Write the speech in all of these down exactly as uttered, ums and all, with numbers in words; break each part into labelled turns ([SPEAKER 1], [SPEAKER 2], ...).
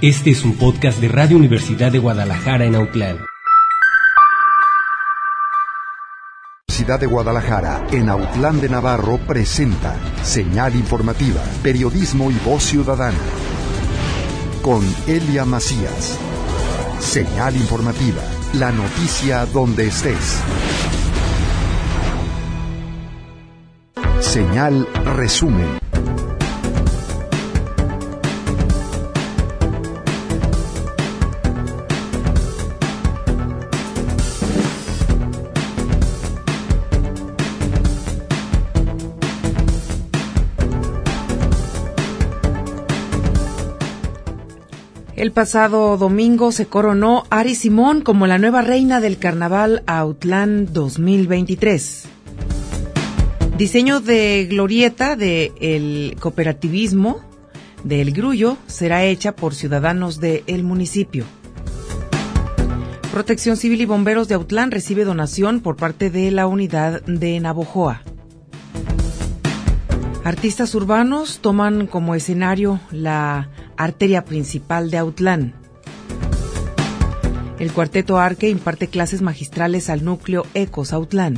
[SPEAKER 1] Este es un podcast de Radio Universidad de Guadalajara en Autlán.
[SPEAKER 2] Universidad de Guadalajara en Autlán de Navarro presenta Señal Informativa, Periodismo y Voz Ciudadana. Con Elia Macías. Señal Informativa, la noticia donde estés. Señal Resumen.
[SPEAKER 3] El pasado domingo se coronó Ari Simón como la nueva reina del Carnaval Autlán dos mil veintitrés. Diseño de glorieta del cooperativismo del Grullo será hecha por ciudadanos del municipio. Protección Civil y Bomberos de Autlán recibe donación por parte de la unidad de Navojoa. Artistas urbanos toman como escenario la arteria principal de Autlán. El Cuarteto Arque imparte clases magistrales al núcleo Ecos Autlán.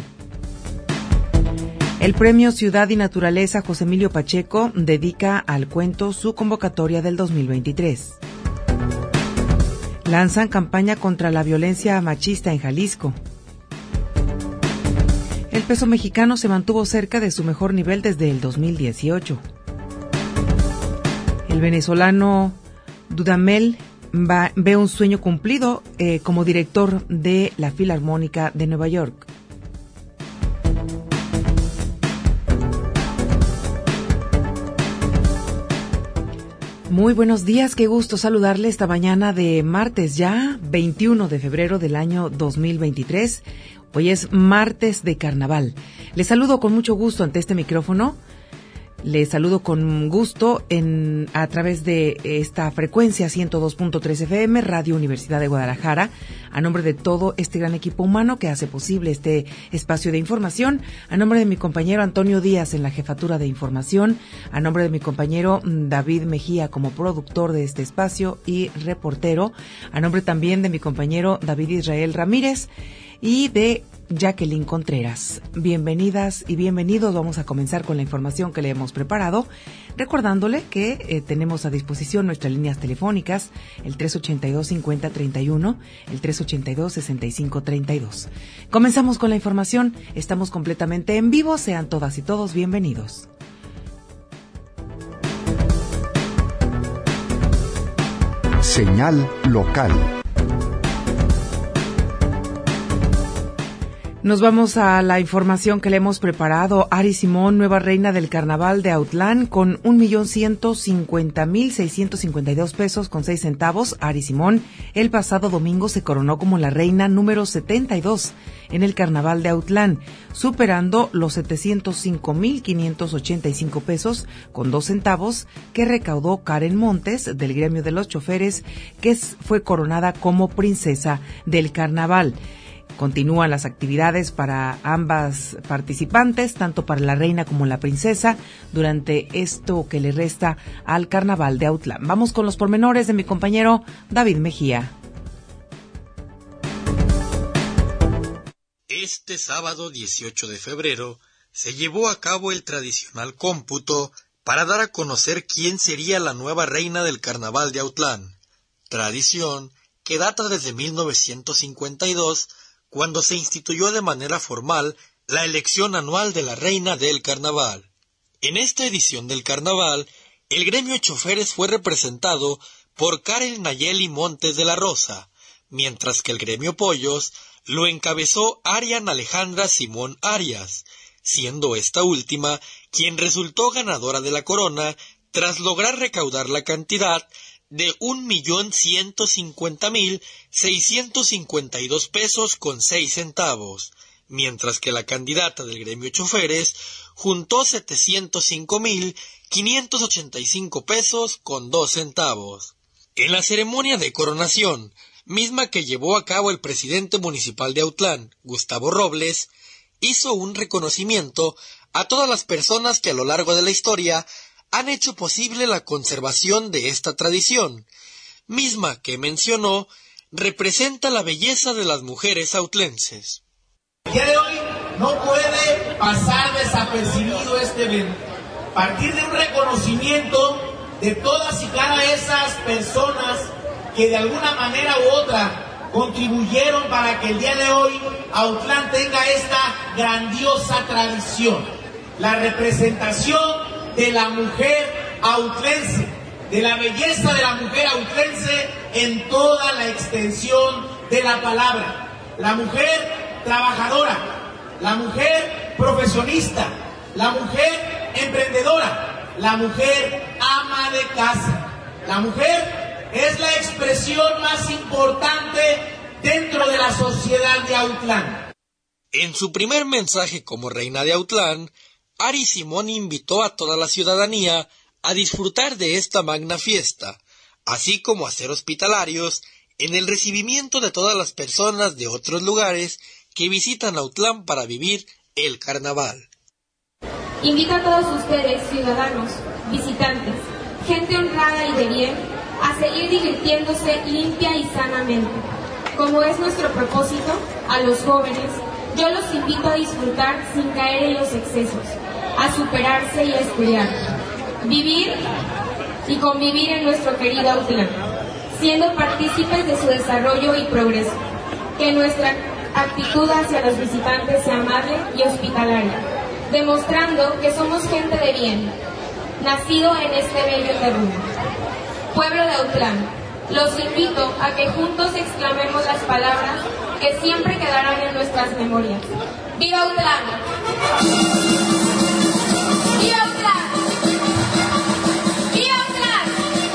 [SPEAKER 3] El Premio Ciudad y Naturaleza José Emilio Pacheco dedica al cuento su convocatoria del dos mil veintitrés. Lanzan campaña contra la violencia machista en Jalisco. El peso mexicano se mantuvo cerca de su mejor nivel desde el dos mil dieciocho. El venezolano Dudamel va, ve un sueño cumplido eh, como director de la Filarmónica de Nueva York. Muy buenos días, qué gusto saludarle esta mañana de martes ya, veintiuno de febrero del año dos mil veintitrés. Hoy es martes de carnaval. Les saludo con mucho gusto ante este micrófono. Les saludo con gusto en a través de esta frecuencia ciento dos punto tres F M, Radio Universidad de Guadalajara, a nombre de todo este gran equipo humano que hace posible este espacio de información, a nombre de mi compañero Antonio Díaz en la jefatura de información, a nombre de mi compañero David Mejía como productor de este espacio y reportero, a nombre también de mi compañero David Israel Ramírez y de Jacqueline Contreras. Bienvenidas y bienvenidos. Vamos a comenzar con la información que le hemos preparado, recordándole que eh, tenemos a disposición nuestras líneas telefónicas, el tres ochenta y dos, cincuenta, treinta y uno, el tres ochenta y dos, sesenta y cinco, treinta y dos. Comenzamos con la información. Estamos completamente en vivo. Sean todas y todos bienvenidos.
[SPEAKER 2] Señal local.
[SPEAKER 3] Nos vamos a la información que le hemos preparado. Ari Simón, nueva reina del Carnaval de Autlán, con un millón ciento cincuenta mil seiscientos cincuenta y dos pesos con seis centavos. Ari Simón, el pasado domingo se coronó como la reina número setenta y dos en el Carnaval de Autlán, superando los setecientos cinco mil quinientos ochenta y cinco pesos con dos centavos que recaudó Karen Montes del gremio de los choferes, que fue coronada como princesa del Carnaval. Continúan las actividades para ambas participantes, tanto para la reina como la princesa, durante esto que le resta al Carnaval de Autlán. Vamos con los pormenores de mi compañero David Mejía.
[SPEAKER 4] Este sábado dieciocho de febrero se llevó a cabo el tradicional cómputo para dar a conocer quién sería la nueva reina del Carnaval de Autlán, tradición que data desde mil novecientos cincuenta y dos, cuando se instituyó de manera formal la elección anual de la reina del carnaval. En esta edición del carnaval, el gremio choferes fue representado por Karen Nayeli Montes de la Rosa, mientras que el gremio pollos lo encabezó Arian Alejandra Simón Arias, siendo esta última quien resultó ganadora de la corona tras lograr recaudar la cantidad de un millón ciento cincuenta mil seiscientos cincuenta y dos pesos con seis centavos, mientras que la candidata del gremio choferes juntó setecientos cinco mil quinientos ochenta y cinco pesos con dos centavos. En la ceremonia de coronación, misma que llevó a cabo el presidente municipal de Autlán, Gustavo Robles, hizo un reconocimiento a todas las personas que a lo largo de la historia han hecho posible la conservación de esta tradición, misma que mencionó representa la belleza de las mujeres autlenses.
[SPEAKER 5] El día de hoy no puede pasar desapercibido este evento. A partir de un reconocimiento de todas y cada esas personas que de alguna manera u otra contribuyeron para que el día de hoy Autlán tenga esta grandiosa tradición. La representación de la mujer autlense, de la belleza de la mujer autlense en toda la extensión de la palabra. La mujer trabajadora, la mujer profesionista, la mujer emprendedora, la mujer ama de casa. La mujer es la expresión más importante dentro de la sociedad de Autlán.
[SPEAKER 4] En su primer mensaje como reina de Autlán, Ari Simón invitó a toda la ciudadanía a disfrutar de esta magna fiesta, así como a ser hospitalarios en el recibimiento de todas las personas de otros lugares que visitan Autlán para vivir el carnaval.
[SPEAKER 6] Invito a todos ustedes, ciudadanos, visitantes, gente honrada y de bien, a seguir divirtiéndose limpia y sanamente. Como es nuestro propósito, a los jóvenes, yo los invito a disfrutar sin caer en los excesos, a superarse y a estudiar, vivir y convivir en nuestro querido Autlán, siendo partícipes de su desarrollo y progreso. Que nuestra actitud hacia los visitantes sea amable y hospitalaria, demostrando que somos gente de bien, nacido en este bello terruño. Pueblo de Autlán, los invito a que juntos exclamemos las palabras que siempre quedarán en nuestras memorias. ¡Viva Autlán! ¡Viva Autlán! ¡Viva Autlán!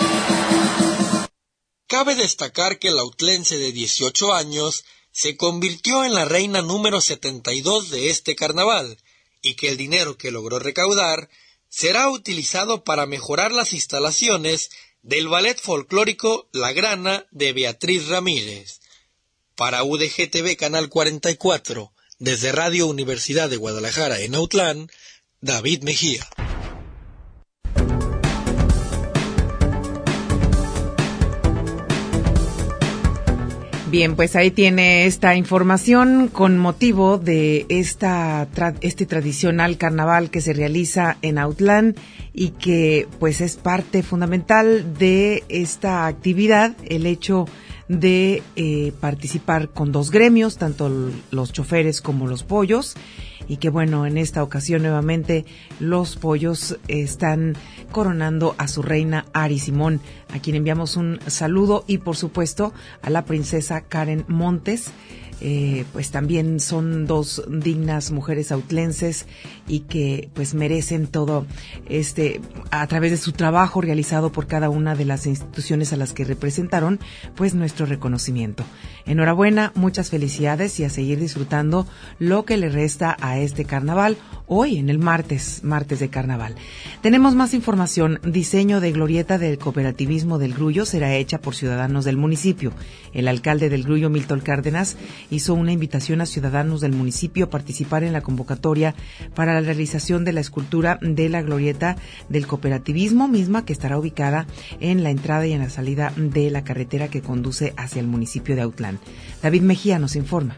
[SPEAKER 4] Cabe destacar que la autlense de dieciocho años se convirtió en la reina número setenta y dos de este carnaval, y que el dinero que logró recaudar será utilizado para mejorar las instalaciones del ballet folclórico La Grana de Beatriz Ramírez. Para U D G T V Canal cuarenta y cuatro, desde Radio Universidad de Guadalajara en Autlán, David Mejía.
[SPEAKER 3] Bien, pues ahí tiene esta información con motivo de esta tra- este tradicional carnaval que se realiza en Autlán y que pues es parte fundamental de esta actividad, el hecho de eh, participar con dos gremios, tanto l- los choferes como los pollos, y que bueno, en esta ocasión nuevamente los pollos están coronando a su reina Ari Simón, a quien enviamos un saludo, y por supuesto a la princesa Karen Montes. Eh, pues también son dos dignas mujeres autlenses y que pues merecen todo este, a través de su trabajo realizado por cada una de las instituciones a las que representaron, pues nuestro reconocimiento. Enhorabuena, muchas felicidades y a seguir disfrutando lo que le resta a este carnaval hoy en el martes, martes de carnaval. Tenemos más información. Diseño de glorieta del cooperativismo del Grullo será hecha por ciudadanos del municipio. El alcalde del Grullo, Milton Cárdenas, hizo una invitación a ciudadanos del municipio a participar en la convocatoria para la realización de la escultura de la glorieta del cooperativismo, misma que estará ubicada en la entrada y en la salida de la carretera que conduce hacia el municipio de Autlán. David Mejía nos informa.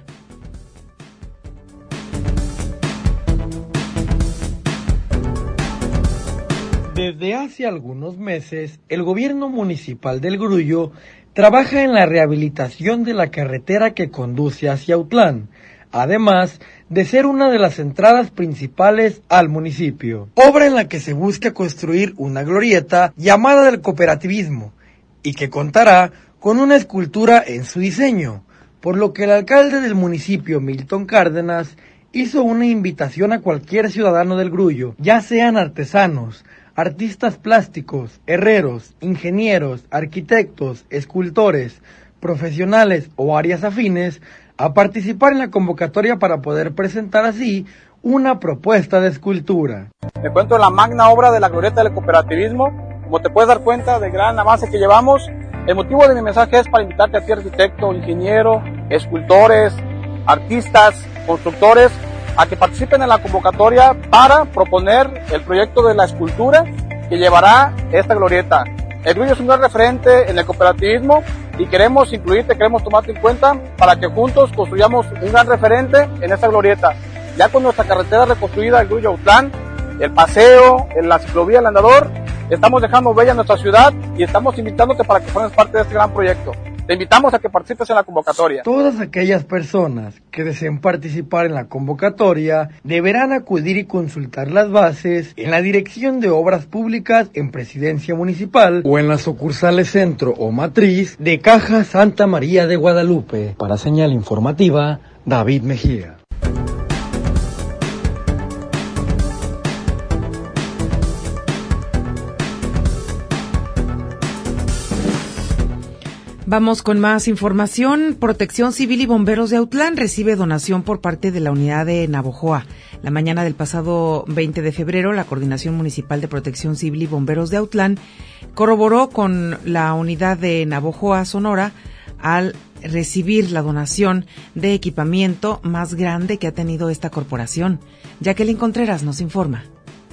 [SPEAKER 7] Desde hace algunos meses, el gobierno municipal del Grullo trabaja en la rehabilitación de la carretera que conduce hacia Autlán, además de ser una de las entradas principales al municipio. Obra en la que se busca construir una glorieta llamada del cooperativismo y que contará con una escultura en su diseño, por lo que el alcalde del municipio, Milton Cárdenas, hizo una invitación a cualquier ciudadano del Grullo, ya sean artesanos, artistas plásticos, herreros, ingenieros, arquitectos, escultores, profesionales o áreas afines, a participar en la convocatoria para poder presentar así una propuesta de escultura.
[SPEAKER 8] Me encuentro en la magna obra de la glorieta del cooperativismo. Como te puedes dar cuenta del gran avance que llevamos, el motivo de mi mensaje es para invitarte a ti, arquitecto, ingeniero, escultores, artistas, constructores, a que participen en la convocatoria para proponer el proyecto de la escultura que llevará esta glorieta. El Grullo es un gran referente en el cooperativismo y queremos incluirte, queremos tomarte en cuenta para que juntos construyamos un gran referente en esta glorieta. Ya con nuestra carretera reconstruida, el Grullo Autlán, el paseo, la ciclovía, el andador, estamos dejando bella nuestra ciudad y estamos invitándote para que formes parte de este gran proyecto. Te invitamos a que participes en la convocatoria.
[SPEAKER 7] Todas aquellas personas que deseen participar en la convocatoria deberán acudir y consultar las bases en la Dirección de Obras Públicas en Presidencia Municipal o en las sucursales Centro o Matriz de Caja Santa María de Guadalupe. Para Señal Informativa, David Mejía.
[SPEAKER 3] Vamos con más información. Protección Civil y Bomberos de Autlán recibe donación por parte de la unidad de Navojoa. La mañana del pasado veinte de febrero, la Coordinación Municipal de Protección Civil y Bomberos de Autlán corroboró con la unidad de Navojoa, Sonora, al recibir la donación de equipamiento más grande que ha tenido esta corporación. Jacqueline Contreras nos informa.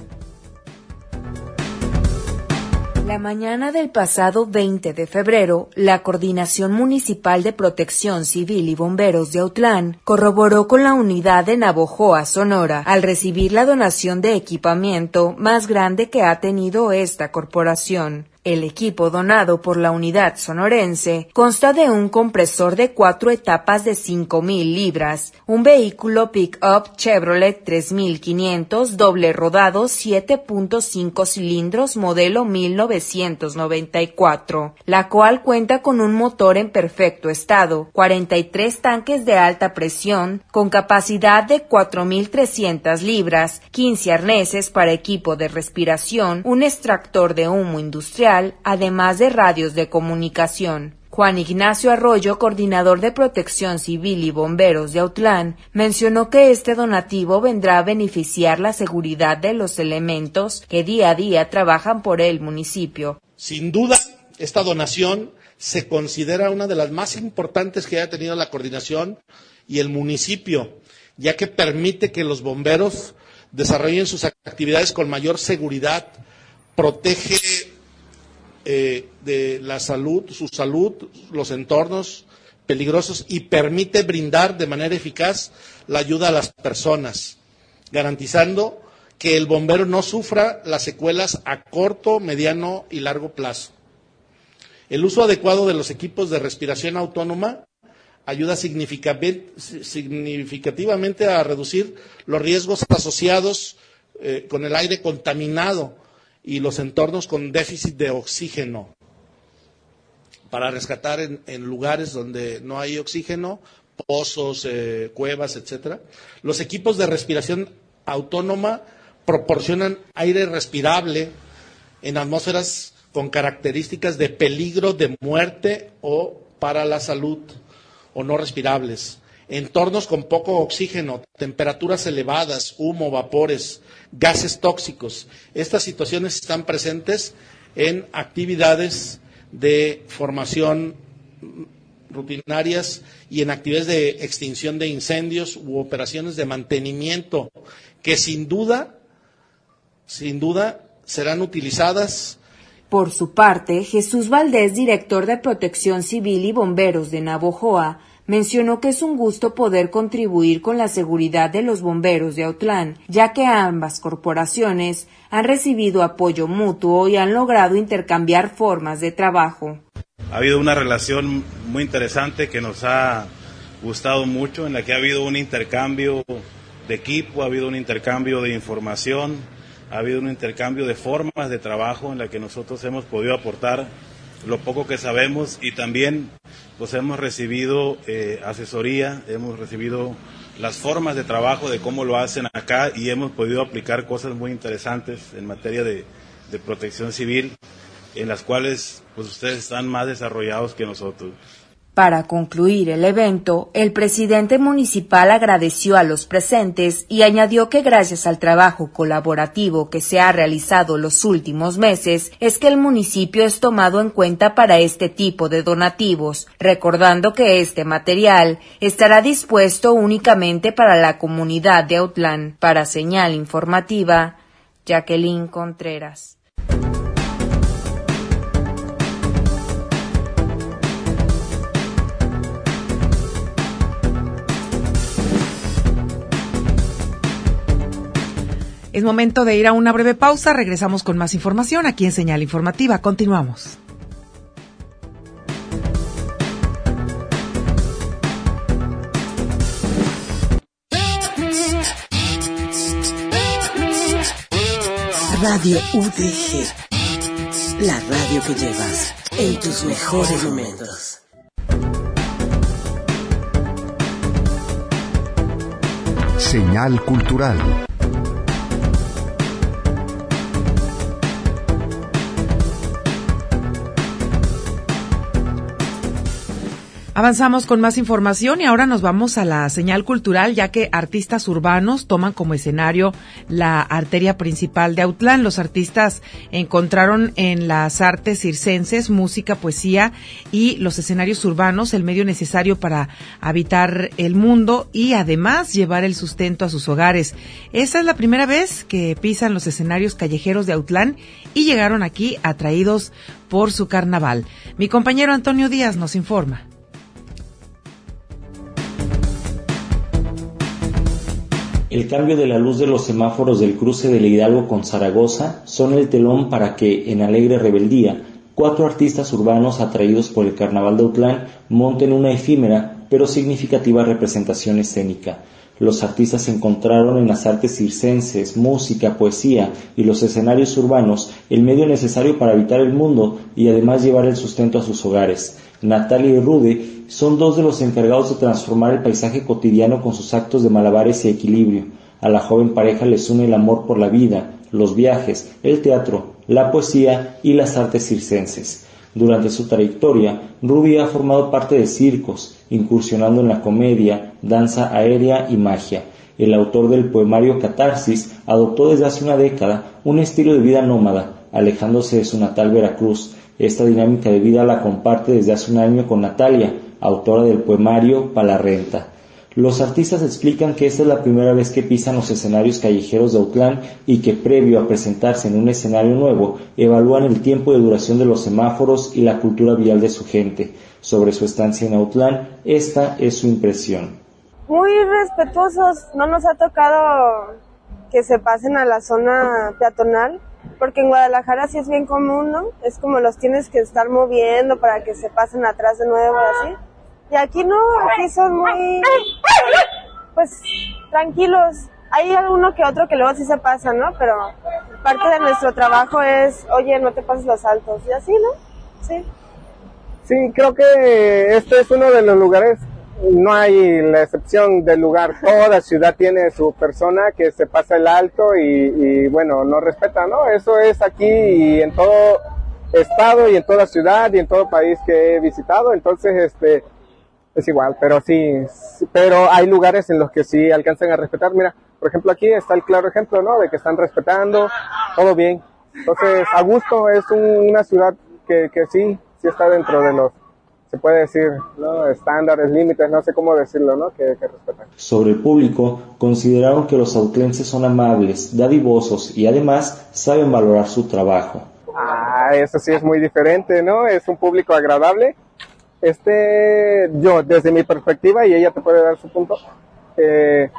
[SPEAKER 9] La mañana del pasado veinte de febrero, la Coordinación Municipal de Protección Civil y Bomberos de Autlán corroboró con la unidad de Navojoa, Sonora, al recibir la donación de equipamiento más grande que ha tenido esta corporación. El equipo donado por la unidad sonorense consta de un compresor de cuatro etapas de cinco mil libras, un vehículo pick-up Chevrolet tres mil quinientos doble rodado siete punto cinco cilindros modelo mil novecientos noventa y cuatro, la cual cuenta con un motor en perfecto estado, cuarenta y tres tanques de alta presión con capacidad de cuatro mil trescientas libras, quince arneses para equipo de respiración, un extractor de humo industrial, además de radios de comunicación. Juan Ignacio Arroyo, coordinador de Protección Civil y Bomberos de Autlán, mencionó que este donativo vendrá a beneficiar la seguridad de los elementos que día a día trabajan por el municipio.
[SPEAKER 10] Sin duda, esta donación se considera una de las más importantes que haya tenido la coordinación y el municipio, ya que permite que los bomberos desarrollen sus actividades con mayor seguridad, protege Eh, de la salud, su salud, los entornos peligrosos y permite brindar de manera eficaz la ayuda a las personas, garantizando que el bombero no sufra las secuelas a corto, mediano y largo plazo. El uso adecuado de los equipos de respiración autónoma ayuda significativamente a reducir los riesgos asociados eh, con el aire contaminado y los entornos con déficit de oxígeno, para rescatar en, en lugares donde no hay oxígeno, pozos, eh, cuevas, etcétera. Los equipos de respiración autónoma proporcionan aire respirable en atmósferas con características de peligro de muerte o para la salud o no respirables. Entornos con poco oxígeno, temperaturas elevadas, humo, vapores, gases tóxicos. Estas situaciones están presentes en actividades de formación rutinarias y en actividades de extinción de incendios u operaciones de mantenimiento que sin duda, sin duda serán utilizadas.
[SPEAKER 9] Por su parte, Jesús Valdés, director de Protección Civil y Bomberos de Navojoa, mencionó que es un gusto poder contribuir con la seguridad de los bomberos de Autlán, ya que ambas corporaciones han recibido apoyo mutuo y han logrado intercambiar formas de trabajo.
[SPEAKER 11] Ha habido una relación muy interesante que nos ha gustado mucho, en la que ha habido un intercambio de equipo, ha habido un intercambio de información, ha habido un intercambio de formas de trabajo en la que nosotros hemos podido aportar lo poco que sabemos y también pues hemos recibido eh, asesoría, hemos recibido las formas de trabajo de cómo lo hacen acá y hemos podido aplicar cosas muy interesantes en materia de, de protección civil, en las cuales pues ustedes están más desarrollados que nosotros.
[SPEAKER 9] Para concluir el evento, el presidente municipal agradeció a los presentes y añadió que gracias al trabajo colaborativo que se ha realizado los últimos meses, es que el municipio es tomado en cuenta para este tipo de donativos, recordando que este material estará dispuesto únicamente para la comunidad de Autlán. Para Señal Informativa, Jacqueline Contreras.
[SPEAKER 3] Es momento de ir a una breve pausa. Regresamos con más información aquí en Señal Informativa. Continuamos.
[SPEAKER 12] Radio U D G, la radio que llevas en tus mejores momentos.
[SPEAKER 2] Señal cultural.
[SPEAKER 3] Avanzamos con más información y ahora nos vamos a la señal cultural, ya que artistas urbanos toman como escenario la arteria principal de Autlán. Los artistas encontraron en las artes circenses, música, poesía y los escenarios urbanos el medio necesario para habitar el mundo y además llevar el sustento a sus hogares. Esa es la primera vez que pisan los escenarios callejeros de Autlán y llegaron aquí atraídos por su carnaval. Mi compañero Antonio Díaz nos informa.
[SPEAKER 13] El cambio de la luz de los semáforos del cruce del Hidalgo con Zaragoza son el telón para que, en alegre rebeldía, cuatro artistas urbanos atraídos por el Carnaval de Autlán monten una efímera pero significativa representación escénica. Los artistas encontraron en las artes circenses, música, poesía y los escenarios urbanos el medio necesario para habitar el mundo y además llevar el sustento a sus hogares. Natalia y Rude son dos de los encargados de transformar el paisaje cotidiano con sus actos de malabares y equilibrio. A la joven pareja les une el amor por la vida, los viajes, el teatro, la poesía y las artes circenses. Durante su trayectoria, Ruby ha formado parte de circos, incursionando en la comedia, danza aérea y magia. El autor del poemario Catarsis adoptó desde hace una década un estilo de vida nómada, alejándose de su natal Veracruz. Esta dinámica de vida la comparte desde hace un año con Natalia, autora del poemario Pa' la Renta. Los artistas explican que esta es la primera vez que pisan los escenarios callejeros de Autlán y que previo a presentarse en un escenario nuevo, evalúan el tiempo de duración de los semáforos y la cultura vial de su gente. Sobre su estancia en Autlán, esta es su impresión.
[SPEAKER 14] Muy respetuosos, no nos ha tocado que se pasen a la zona peatonal, porque en Guadalajara sí es bien común, ¿no? Es como los tienes que estar moviendo para que se pasen atrás de nuevo y así. Y aquí no, aquí son muy, pues, tranquilos. Hay alguno que otro que luego sí se pasa, ¿no? Pero parte de nuestro trabajo es, oye, no te pases los altos. Y así, ¿no? Sí.
[SPEAKER 15] Sí, creo que este es uno de los lugares, no hay la excepción del lugar. Toda ciudad tiene su persona que se pasa el alto y, y bueno, no respeta, ¿no? Eso es aquí y en todo estado y en toda ciudad y en todo país que he visitado. Entonces, este... es igual, pero sí, sí, pero hay lugares en los que sí alcanzan a respetar. Mira, por ejemplo, aquí está el claro ejemplo, ¿no? De que están respetando, todo bien. Entonces, a gusto, es un, una ciudad que, que sí, sí está dentro de los, se puede decir, ¿no? Estándares, límites, no sé cómo decirlo, ¿no? Que, que respetan.
[SPEAKER 13] Sobre el público, consideraron que los autlenses son amables, dadivosos y además saben valorar su trabajo.
[SPEAKER 15] Ah, eso sí es muy diferente, ¿no? Es un público agradable. Este, yo, desde mi perspectiva, y ella te puede dar su punto, eh,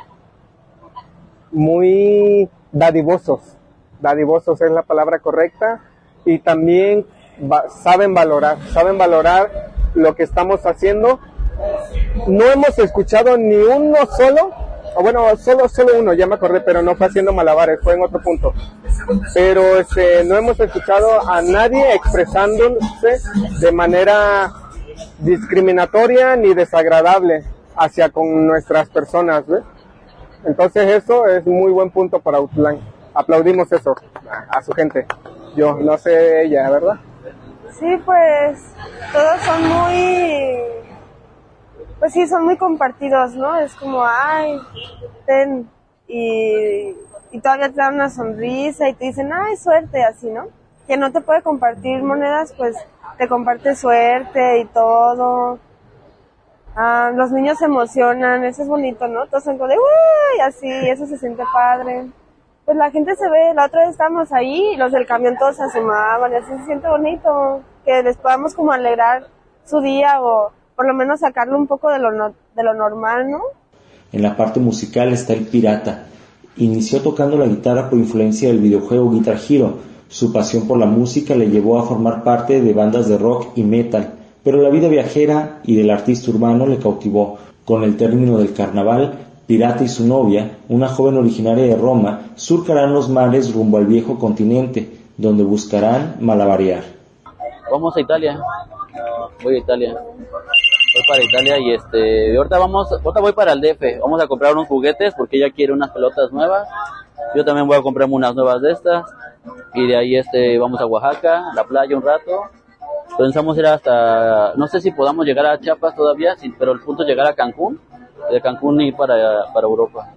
[SPEAKER 15] muy dadivosos, dadivosos es la palabra correcta, y también va, saben valorar, saben valorar lo que estamos haciendo. No hemos escuchado ni uno solo, o bueno, solo, solo uno, ya me acordé, pero no fue haciendo malabares, fue en otro punto. Pero este, no hemos escuchado a nadie expresándose de manera discriminatoria ni desagradable hacia con nuestras personas, ¿ves? Entonces eso es muy buen punto para Autlán. Aplaudimos eso a, a su gente. Yo, no sé ella, ¿verdad?
[SPEAKER 14] Sí, pues todos son muy, pues sí, son muy compartidos, ¿no? Es como, ay, ten, y, y todavía te dan una sonrisa y te dicen, ay, suerte, así, ¿no? Quien no te puede compartir monedas, pues te comparte suerte y todo. Ah, los niños se emocionan, eso es bonito, ¿no? Todos son como de uy, así, eso se siente padre. Pues la gente se ve, la otra vez estábamos ahí y los del camión todos se asomaban y así se siente bonito, que les podamos como alegrar su día o por lo menos sacarle un poco de lo, no, de lo normal, ¿no?
[SPEAKER 13] En la parte musical está El Pirata. Inició tocando la guitarra por influencia del videojuego Guitar Hero. Su pasión por la música le llevó a formar parte de bandas de rock y metal, pero la vida viajera y del artista urbano le cautivó. Con el término del carnaval, Pirata y su novia, una joven originaria de Roma, surcarán los mares rumbo al viejo continente, donde buscarán malabarear.
[SPEAKER 16] Vamos a Italia, voy a Italia, voy para Italia y este, ahorita vamos, ahorita voy para el D F, vamos a comprar unos juguetes porque ella quiere unas pelotas nuevas, yo también voy a comprarme unas nuevas de estas, y de ahí este, vamos a Oaxaca, a la playa un rato, pensamos ir hasta, no sé si podamos llegar a Chiapas todavía, pero el punto es llegar a Cancún, de Cancún y para, para Europa.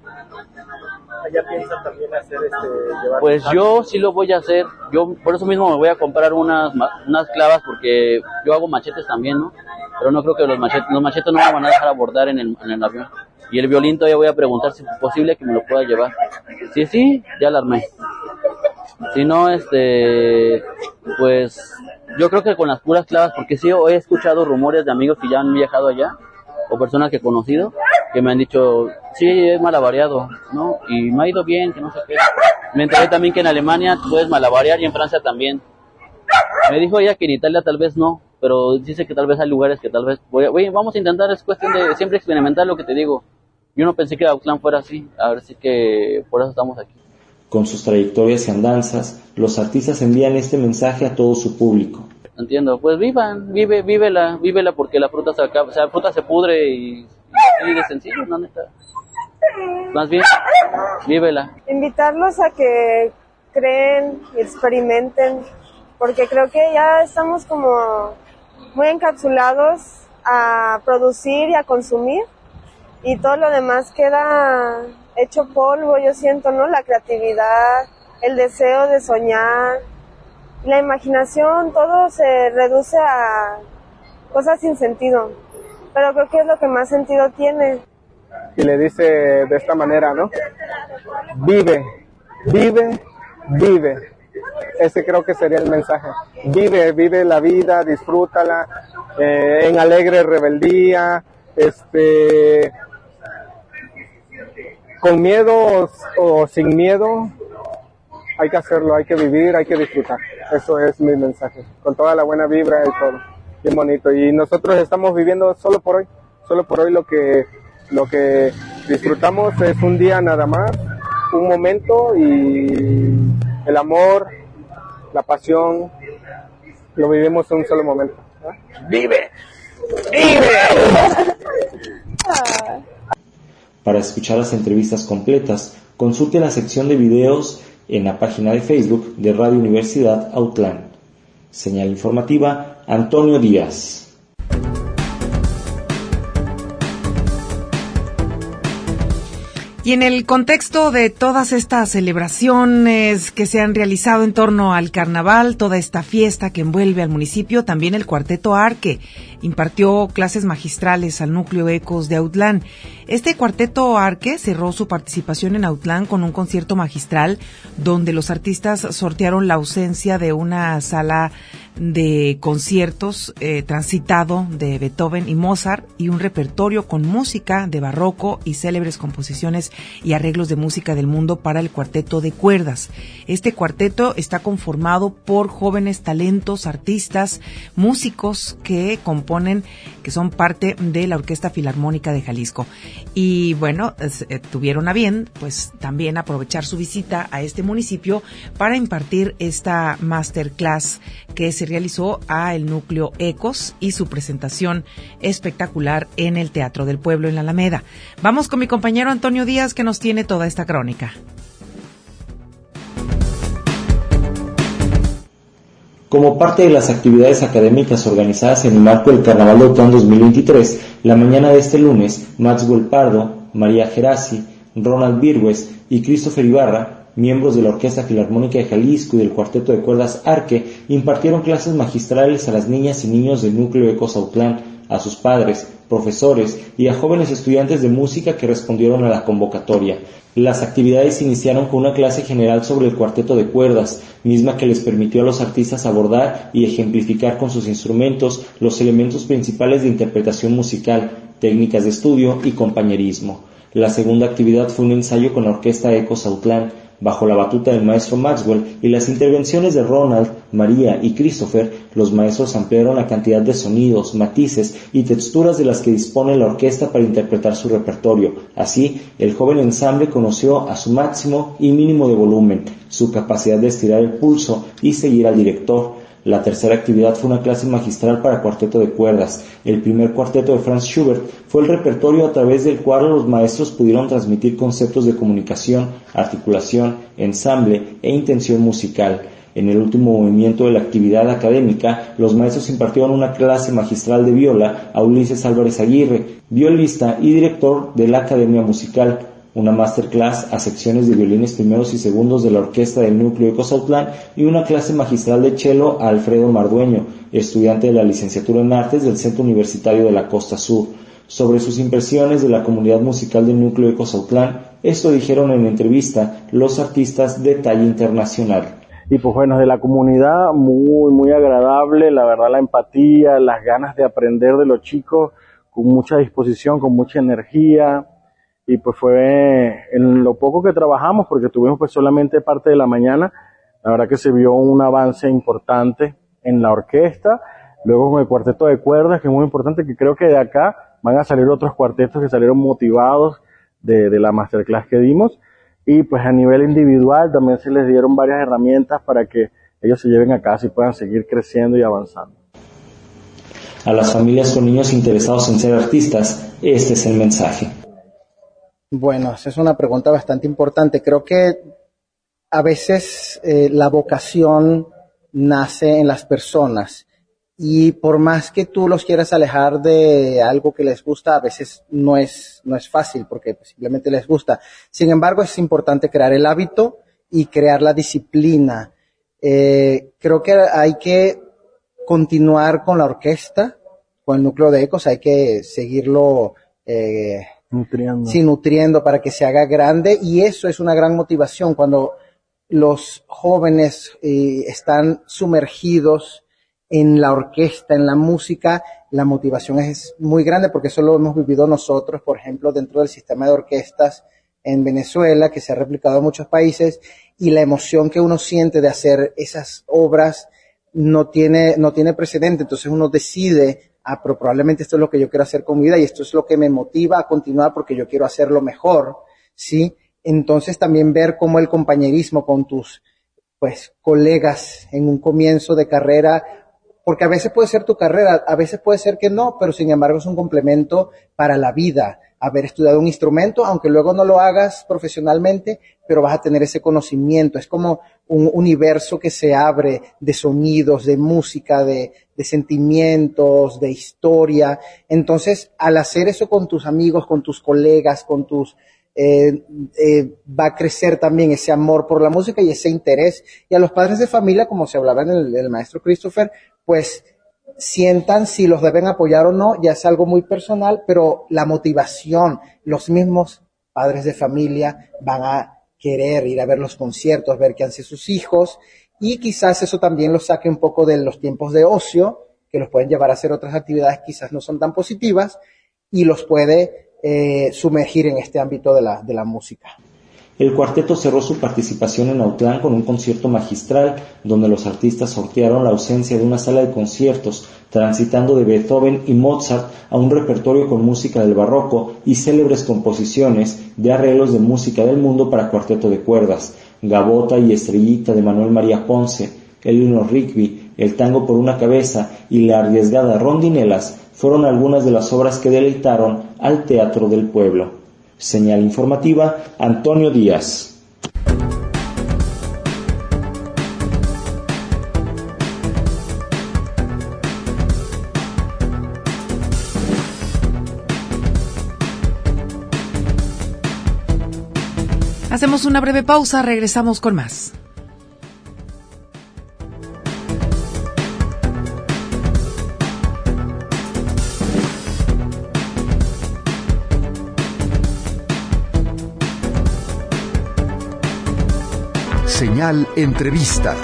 [SPEAKER 17] ¿Ya piensan también hacer este, llevar
[SPEAKER 16] Pues yo sí lo voy a hacer, yo por eso mismo me voy a comprar unas unas clavas porque yo hago machetes también, ¿no? Pero no creo que los machetes, los machetes no me van a dejar abordar en el, en el avión. Y el violín todavía voy a preguntar si es posible que me lo pueda llevar. Si sí, ya la armé. Si no, este, pues yo creo que con las puras clavas, porque sí he escuchado rumores de amigos que ya han viajado allá, o personas que he conocido, que me han dicho, sí, es malabareado, ¿no? Y me ha ido bien, que no sé qué. Me enteré también que en Alemania puedes malabarear y en Francia también. Me dijo ella que en Italia tal vez no, pero dice que tal vez hay lugares que tal vez... Voy a, oye, vamos a intentar, es cuestión de siempre experimentar lo que te digo. Yo no pensé que Autlán fuera así, a ver si que por eso estamos aquí.
[SPEAKER 13] Con sus trayectorias y andanzas, los artistas envían este mensaje a todo su público.
[SPEAKER 16] Entiendo, pues vivan, vive, vívela, vívela porque la fruta se acaba, o sea, la fruta se pudre y así de sencillo, ¿no? Neta. Más bien, vívela.
[SPEAKER 14] Invitarlos a que creen y experimenten, porque creo que ya estamos como muy encapsulados a producir y a consumir, y todo lo demás queda hecho polvo, yo siento, ¿no? La creatividad, el deseo de soñar, la imaginación, todo se reduce a cosas sin sentido, pero creo que es lo que más sentido tiene.
[SPEAKER 15] Y le dice de esta manera, ¿no? Vive, vive, vive. Ese creo que sería el mensaje. Vive, vive la vida, disfrútala, eh, en alegre rebeldía, este, con miedo o, o sin miedo. Hay que hacerlo, hay que vivir, hay que disfrutar. Eso es mi mensaje, con toda la buena vibra y todo. Bien bonito. Y nosotros estamos viviendo solo por hoy, solo por hoy lo que, lo que disfrutamos es un día nada más, un momento, y el amor, la pasión, lo vivimos en un solo momento. ¿Eh? ¡Vive! ¡Vive!
[SPEAKER 13] Para escuchar las entrevistas completas, consulte la sección de videos en la página de Facebook de Radio Universidad Autlán. Señal informativa, Antonio Díaz.
[SPEAKER 3] Y en el contexto de todas estas celebraciones que se han realizado en torno al carnaval, toda esta fiesta que envuelve al municipio, también el Cuarteto Arque impartió clases magistrales al núcleo Ecos de Autlán. Este Cuarteto Arque cerró su participación en Autlán con un concierto magistral donde los artistas sortearon la ausencia de una sala de conciertos eh, transitado de Beethoven y Mozart y un repertorio con música de barroco y célebres composiciones y arreglos de música del mundo para el cuarteto de cuerdas. Este cuarteto está conformado por jóvenes talentos, artistas, músicos que componen, que son parte de la Orquesta Filarmónica de Jalisco. Y bueno, eh, tuvieron a bien, pues también aprovechar su visita a este municipio para impartir esta masterclass que se realizó a el núcleo Ecos y su presentación espectacular en el Teatro del Pueblo en la Alameda. Vamos con mi compañero Antonio Díaz, que nos tiene toda esta crónica.
[SPEAKER 13] Como parte de las actividades académicas organizadas en el marco del Carnaval de Autlán dos mil veintitrés, la mañana de este lunes, Maxwell Pardo, María Gerasi, Ronald Virgües y Christopher Ibarra, miembros de la Orquesta Filarmónica de Jalisco y del Cuarteto de Cuerdas Arque, impartieron clases magistrales a las niñas y niños del núcleo Ecos Autlán, a sus padres, profesores y a jóvenes estudiantes de música que respondieron a la convocatoria. Las actividades iniciaron con una clase general sobre el cuarteto de cuerdas, misma que les permitió a los artistas abordar y ejemplificar con sus instrumentos los elementos principales de interpretación musical, técnicas de estudio y compañerismo. La segunda actividad fue un ensayo con la orquesta Ecos Autlán, bajo la batuta del maestro Maxwell y las intervenciones de Ronald, María y Christopher. Los maestros ampliaron la cantidad de sonidos, matices y texturas de las que dispone la orquesta para interpretar su repertorio. Así, el joven ensamble conoció a su máximo y mínimo de volumen, su capacidad de estirar el pulso y seguir al director. La tercera actividad fue una clase magistral para cuarteto de cuerdas. El primer cuarteto de Franz Schubert fue el repertorio a través del cual los maestros pudieron transmitir conceptos de comunicación, articulación, ensamble e intención musical. En el último movimiento de la actividad académica, los maestros impartieron una clase magistral de viola a Ulises Álvarez Aguirre, violista y director de la Academia Musical, una masterclass a secciones de violines primeros y segundos de la orquesta del núcleo Ecos Autlán y una clase magistral de cello a Alfredo Mardueño, estudiante de la licenciatura en Artes del Centro Universitario de la Costa Sur. Sobre sus impresiones de la comunidad musical del núcleo Ecos Autlán, esto dijeron en entrevista los artistas de talla internacional.
[SPEAKER 18] Y pues bueno, de la comunidad muy, muy agradable, la verdad la empatía, las ganas de aprender de los chicos, con mucha disposición, con mucha energía. Y pues fue en lo poco que trabajamos, porque tuvimos pues solamente parte de la mañana, la verdad que se vio un avance importante en la orquesta, luego con el cuarteto de cuerdas, que es muy importante, que creo que de acá van a salir otros cuartetos que salieron motivados de, de la masterclass que dimos, y pues a nivel individual también se les dieron varias herramientas para que ellos se lleven a casa y puedan seguir creciendo y avanzando.
[SPEAKER 13] A las familias con niños interesados en ser artistas, este es el mensaje.
[SPEAKER 19] Bueno, esa es una pregunta bastante importante. Creo que a veces eh, la vocación nace en las personas y por más que tú los quieras alejar de algo que les gusta, a veces no es, no es fácil porque simplemente les gusta. Sin embargo, es importante crear el hábito y crear la disciplina. Eh, creo que hay que continuar con la orquesta, con el núcleo de Ecos, hay que seguirlo eh,
[SPEAKER 18] Nutriendo.
[SPEAKER 19] Sí, nutriendo para que se haga grande, y eso es una gran motivación cuando los jóvenes eh, están sumergidos en la orquesta, en la música. La motivación es muy grande porque eso lo hemos vivido nosotros, por ejemplo, dentro del sistema de orquestas en Venezuela, que se ha replicado en muchos países, y la emoción que uno siente de hacer esas obras no tiene, no tiene precedente. Entonces uno decide, ah, pero probablemente esto es lo que yo quiero hacer con mi vida y esto es lo que me motiva a continuar porque yo quiero hacerlo mejor, ¿sí? Entonces también ver cómo el compañerismo con tus, pues, colegas en un comienzo de carrera, porque a veces puede ser tu carrera, a veces puede ser que no, pero sin embargo es un complemento para la vida. Haber estudiado un instrumento, aunque luego no lo hagas profesionalmente, pero vas a tener ese conocimiento. Es como un universo que se abre de sonidos, de música, de, de sentimientos, de historia. Entonces, al hacer eso con tus amigos, con tus colegas, con tus, eh, eh, va a crecer también ese amor por la música y ese interés. Y a los padres de familia, como se hablaba en el, el maestro Christopher, pues, sientan si los deben apoyar o no, ya es algo muy personal, pero la motivación, los mismos padres de familia van a querer ir a ver los conciertos, ver qué hacen sus hijos, y quizás eso también los saque un poco de los tiempos de ocio, que los pueden llevar a hacer otras actividades que quizás no son tan positivas, y los puede eh, sumergir en este ámbito de la, de la música.
[SPEAKER 13] El cuarteto cerró su participación en Autlán con un concierto magistral, donde los artistas sortearon la ausencia de una sala de conciertos, transitando de Beethoven y Mozart a un repertorio con música del barroco y célebres composiciones de arreglos de música del mundo para cuarteto de cuerdas, Gavota y Estrellita de Manuel María Ponce, Eleanor Rigby, El tango por una cabeza y la arriesgada Rondinelas fueron algunas de las obras que deleitaron al Teatro del Pueblo. Señal informativa, Antonio Díaz.
[SPEAKER 3] Hacemos una breve pausa, regresamos con más.
[SPEAKER 2] Señal Entrevista.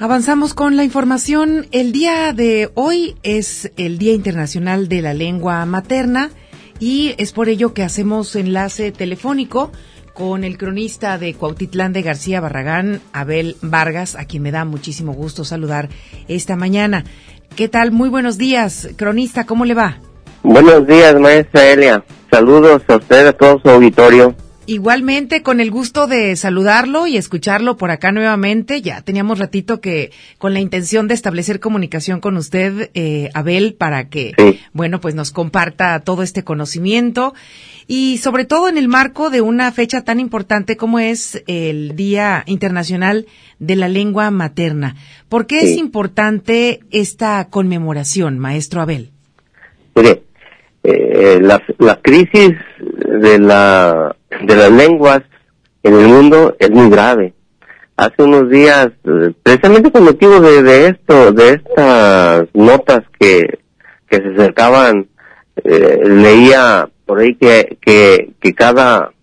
[SPEAKER 3] Avanzamos con la información. El día de hoy es el Día Internacional de la Lengua Materna y es por ello que hacemos enlace telefónico con el cronista de Cuautitlán de García Barragán, Abel Vargas, a quien me da muchísimo gusto saludar esta mañana. ¿Qué tal? Muy buenos días, cronista, ¿cómo le va?
[SPEAKER 20] Buenos días, maestra Elia. Saludos a usted, a todo su auditorio.
[SPEAKER 3] Igualmente, con el gusto de saludarlo y escucharlo por acá nuevamente. Ya teníamos ratito que con la intención de establecer comunicación con usted, eh, Abel, para que, sí. bueno, pues nos comparta todo este conocimiento y sobre todo en el marco de una fecha tan importante como es el Día Internacional de la Lengua Materna. ¿Por qué sí. es importante esta conmemoración, maestro Abel?
[SPEAKER 20] Mire, eh, la, la crisis de la de las lenguas en el mundo es muy grave. Hace unos días, precisamente con motivo de, de esto, de estas notas que, que se acercaban, eh, leía por ahí que, que, que cada,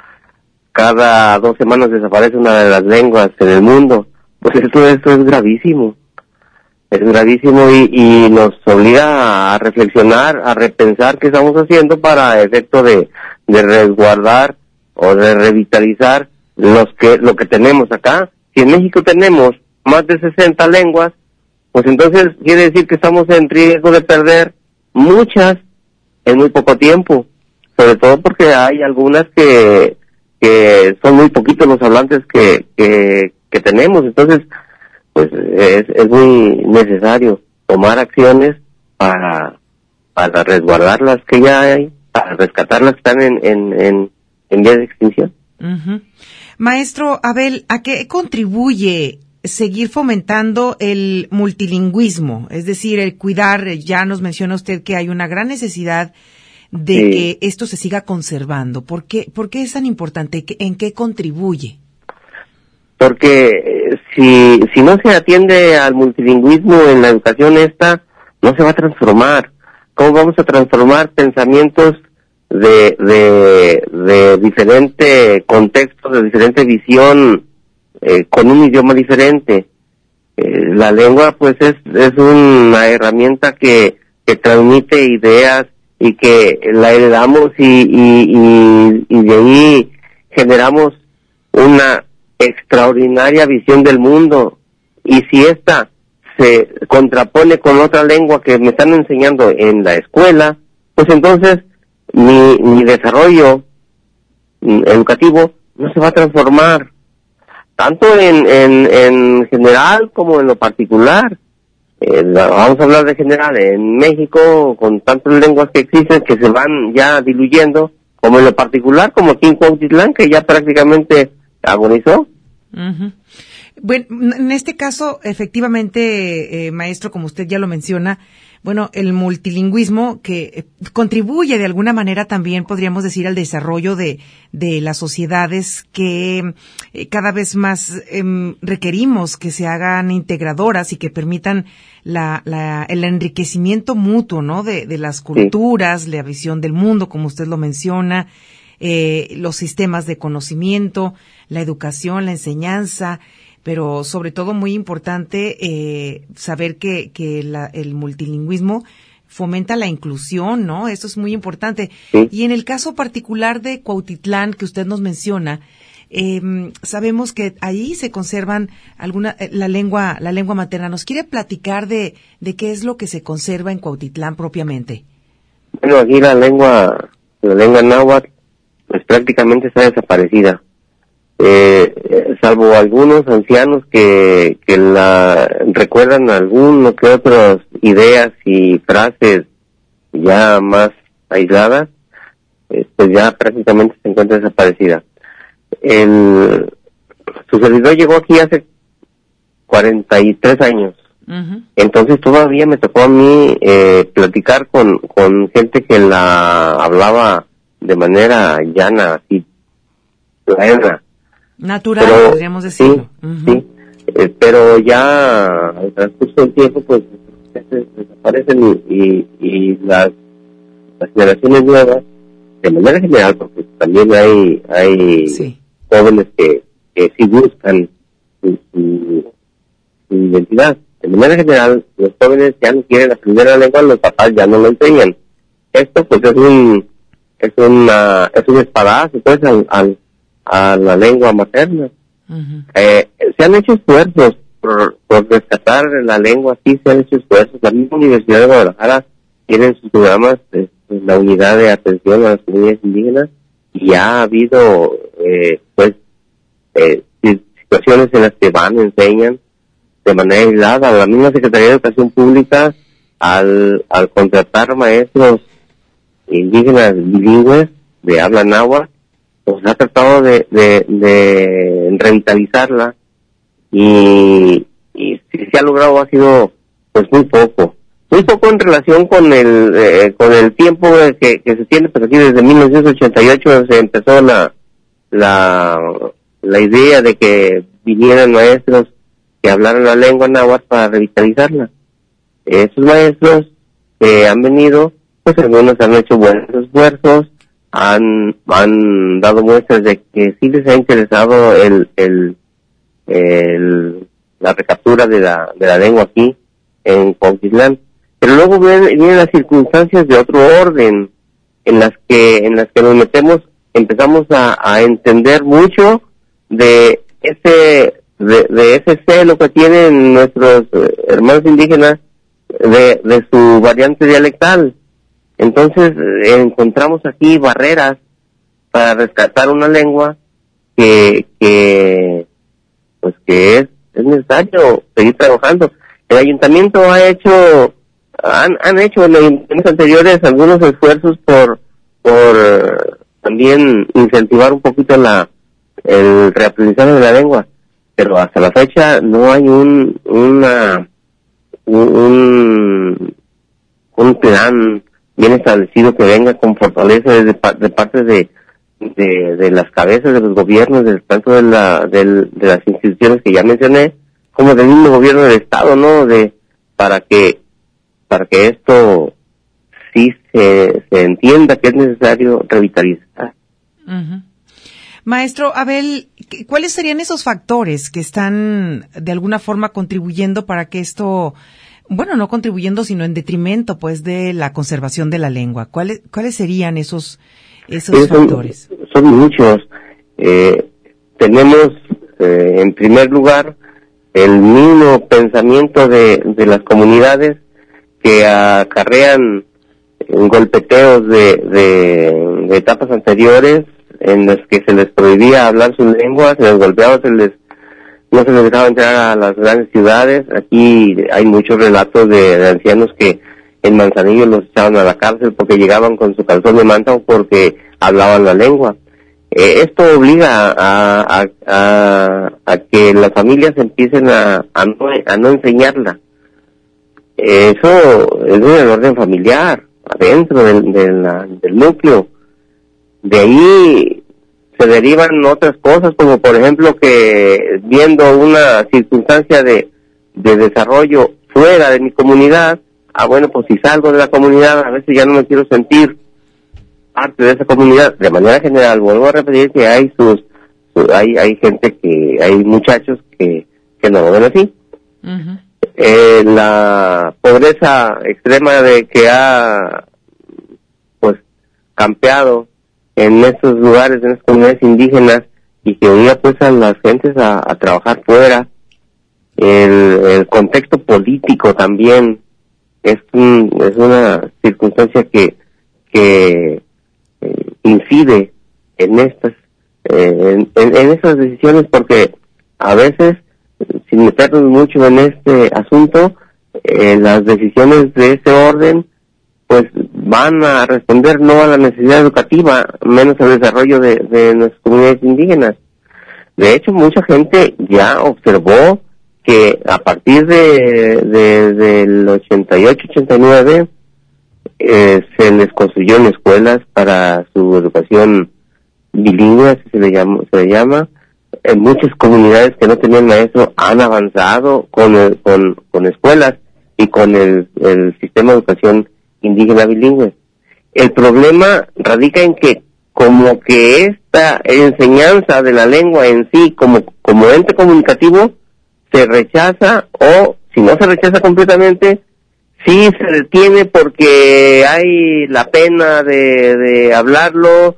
[SPEAKER 20] cada dos semanas desaparece una de las lenguas en el mundo. Pues esto, esto es gravísimo. Es gravísimo y, y nos obliga a reflexionar, a repensar qué estamos haciendo para efecto de, de resguardar o de revitalizar los que lo que tenemos acá. Si en México tenemos más de sesenta lenguas, pues entonces quiere decir que estamos en riesgo de perder muchas en muy poco tiempo, sobre todo porque hay algunas que que son muy poquitos los hablantes que que, que tenemos. Entonces pues es, es muy necesario tomar acciones para para resguardar las que ya hay, para rescatar las que están en en, en en vías de extinción.
[SPEAKER 3] Uh-huh. Maestro Abel, ¿a qué contribuye seguir fomentando el multilingüismo? Es decir, el cuidar, ya nos menciona usted que hay una gran necesidad de sí. que esto se siga conservando. ¿Por qué, por qué es tan importante? ¿En qué contribuye?
[SPEAKER 20] Porque eh, si, si no se atiende al multilingüismo en la educación esta, no se va a transformar. ¿Cómo vamos a transformar pensamientos de de de diferente contexto, de diferente visión, eh, con un idioma diferente? Eh, la lengua pues es es una herramienta que que transmite ideas y que la heredamos y y y, y de ahí generamos una extraordinaria visión del mundo, y si esta se contrapone con otra lengua que me están enseñando en la escuela, pues entonces mi, mi desarrollo educativo no se va a transformar, tanto en, en, en general como en lo particular. Eh, vamos a hablar de general, en México, con tantas lenguas que existen que se van ya diluyendo, como en lo particular, como aquí en Cuautitlán, que ya prácticamente agonizó.
[SPEAKER 3] Uh-huh. Bueno, en este caso, efectivamente, eh, maestro, como usted ya lo menciona, bueno, el multilingüismo que eh, contribuye de alguna manera también, podríamos decir, al desarrollo de, de las sociedades que eh, cada vez más eh, requerimos que se hagan integradoras y que permitan la, la, el enriquecimiento mutuo, ¿no? De, de las culturas, sí. la visión del mundo, como usted lo menciona, eh, los sistemas de conocimiento, la educación, la enseñanza, pero sobre todo muy importante eh, saber que, que la, el multilingüismo fomenta la inclusión, ¿no? Eso es muy importante. Sí. Y en el caso particular de Cuautitlán, que usted nos menciona, eh, sabemos que ahí se conservan alguna la lengua la lengua materna. ¿Nos quiere platicar de, de qué es lo que se conserva en Cuautitlán propiamente?
[SPEAKER 20] Bueno, aquí la lengua, la lengua náhuatl, pues prácticamente está desaparecida. Eh, salvo algunos ancianos que, que la recuerdan alguno que otras ideas y frases ya más aisladas, eh, pues ya prácticamente se encuentra desaparecida. El, su servidor llegó aquí hace cuarenta y tres años. Uh-huh. Entonces todavía me tocó a mí eh, platicar con, con gente que la hablaba de manera llana, así, plena.
[SPEAKER 3] Natural,
[SPEAKER 20] pero,
[SPEAKER 3] podríamos decirlo.
[SPEAKER 20] Sí, uh-huh. sí. Eh, pero ya al transcurso del tiempo, pues, desaparecen y, y, y las, las generaciones nuevas, de manera general, porque también hay hay sí. jóvenes que, que sí buscan su, su, su identidad. De manera general, los jóvenes ya no quieren aprender la lengua, los papás ya no lo enseñan. Esto pues es un es una es un espadazo pues al, al a la lengua materna. Uh-huh. Eh, se han hecho esfuerzos por, por rescatar la lengua, sí se han hecho esfuerzos. La misma Universidad de Guadalajara tiene sus programas, eh, la unidad de atención a las comunidades indígenas, y ha habido eh, pues eh, situaciones en las que van, enseñan de manera aislada. La misma Secretaría de Educación Pública, al, al contratar maestros indígenas bilingües de habla náhuatl, pues ha tratado de, de, de revitalizarla, y, y si se ha logrado ha sido pues muy poco, muy poco en relación con el eh, con el tiempo que, que se tiene, pero aquí desde mil novecientos ochenta y ocho se empezó la la la idea de que vinieran maestros que hablaran la lengua náhuatl para revitalizarla. Esos maestros que han venido, pues algunos han hecho buenos esfuerzos, han han dado muestras de que sí les ha interesado el el, el la recaptura de la de la lengua aquí en Cuautitlán, pero luego vienen, vienen las circunstancias de otro orden en las que en las que nos metemos, empezamos a, a entender mucho de ese de, de ese celo que tienen nuestros hermanos indígenas de, de su variante dialectal. Entonces eh, encontramos aquí barreras para rescatar una lengua que que pues que es, es necesario seguir trabajando. El ayuntamiento ha hecho han han hecho en los ayuntamientos anteriores algunos esfuerzos por por uh, también incentivar un poquito la el reaprendizaje de la lengua, pero hasta la fecha no hay un una un un plan bien establecido que venga con fortaleza de, de parte de, de de las cabezas de los gobiernos, de, tanto de la del, de las instituciones que ya mencioné, como del mismo gobierno del estado, ¿no? De para que para que esto sí se, se entienda que es necesario revitalizar.
[SPEAKER 3] Uh-huh. Maestro Abel, ¿cuáles serían esos factores que están de alguna forma contribuyendo para que esto, bueno, no contribuyendo, sino en detrimento, pues, de la conservación de la lengua? ¿Cuáles cuáles serían esos esos sí, son, factores?
[SPEAKER 20] Son muchos. Eh, tenemos, eh, en primer lugar, el mismo pensamiento de, de las comunidades que acarrean golpeteos de, de, de etapas anteriores en las que se les prohibía hablar sus lenguas, se les golpeaba, se les no se les dejaba entrar a las grandes ciudades. Aquí hay muchos relatos de, de ancianos que en Manzanillo los echaban a la cárcel porque llegaban con su calzón de manta o porque hablaban la lengua. Eh, esto obliga a, a, a, a que las familias empiecen a, a, no, a no enseñarla. Eso es un orden familiar, adentro del, del, del núcleo. De ahí se derivan otras cosas, como por ejemplo que viendo una circunstancia de, de desarrollo fuera de mi comunidad, ah bueno, pues si salgo de la comunidad, a veces ya no me quiero sentir parte de esa comunidad. De manera general, vuelvo a repetir que hay sus, sus hay hay gente que, hay muchachos que, que no lo ven así. Uh-huh. Eh, la pobreza extrema de que ha pues campeado en estos lugares, en estas comunidades indígenas, y que obliga pues a las gentes a, a trabajar fuera. El, el contexto político también es un, es una circunstancia que que eh, incide en estas eh, en, en, en esas decisiones, porque a veces, sin meternos mucho en este asunto, eh, las decisiones de ese orden pues van a responder no a la necesidad educativa, menos al desarrollo de, de nuestras comunidades indígenas. De hecho, mucha gente ya observó que a partir de, de del ochenta y ocho ochenta y nueve eh, se les construyeron escuelas para su educación bilingüe, así se le llama, se le llama. En muchas comunidades que no tenían maestro han avanzado con el, con, con escuelas y con el, el sistema de educación indígena bilingüe. El problema radica en que como que esta enseñanza de la lengua en sí como como ente comunicativo se rechaza, o si no se rechaza completamente, sí se detiene porque hay la pena de, de hablarlo,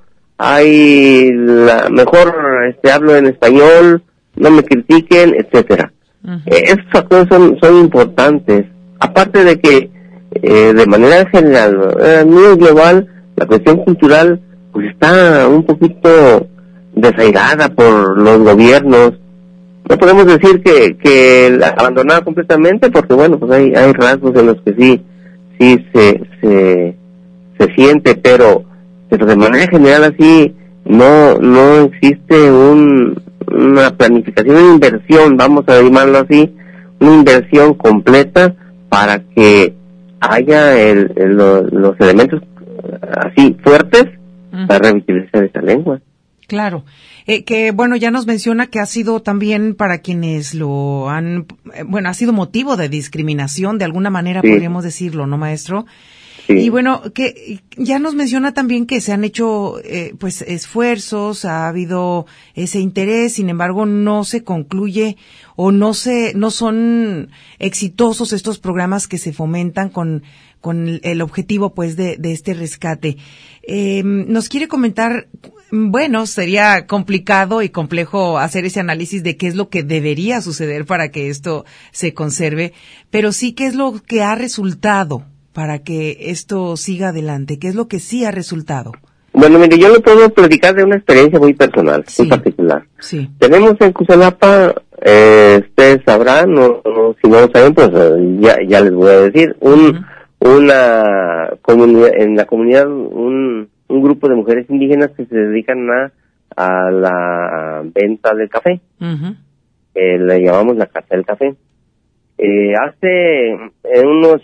[SPEAKER 20] hay la, mejor este hablo en español, no me critiquen, etcétera. Uh-huh. Eh, estos factores son, son importantes. Aparte de que, eh, de manera general, a nivel global, la cuestión cultural pues está un poquito desairada por los gobiernos. No podemos decir que, que abandonada completamente, porque bueno, pues hay, hay rasgos en los que sí, sí se, se, se siente, pero, pero de manera general así, no, no existe un, una planificación, una inversión, vamos a llamarlo así, una inversión completa para que haya el, el, los, los elementos así fuertes uh-huh. para revitalizar esta lengua.
[SPEAKER 3] Claro, eh, que bueno, ya nos menciona que ha sido también para quienes lo han, eh, bueno, ha sido motivo de discriminación, de alguna manera sí. podríamos decirlo, ¿no, maestro? Sí. Y bueno, que ya nos menciona también que se han hecho, eh, pues, esfuerzos, ha habido ese interés, sin embargo, no se concluye o no se, no son exitosos estos programas que se fomentan con, con el objetivo, pues, de, de este rescate. Eh, nos quiere comentar, bueno, sería complicado y complejo hacer ese análisis de qué es lo que debería suceder para que esto se conserve, pero sí qué es lo que ha resultado para que esto siga adelante, qué es lo que sí ha resultado.
[SPEAKER 20] Bueno, mire, yo le puedo platicar de una experiencia muy personal, sí. muy particular.
[SPEAKER 3] Sí.
[SPEAKER 20] Tenemos en Cusalapa, eh, ustedes sabrán, o, o si no lo saben, pues eh, ya, ya les voy a decir, un, uh-huh. una comunidad, en la comunidad, un, un grupo de mujeres indígenas que se dedican a, a la venta del café. Uh-huh. Eh, le llamamos la Casa del Café. Eh, hace eh, unos,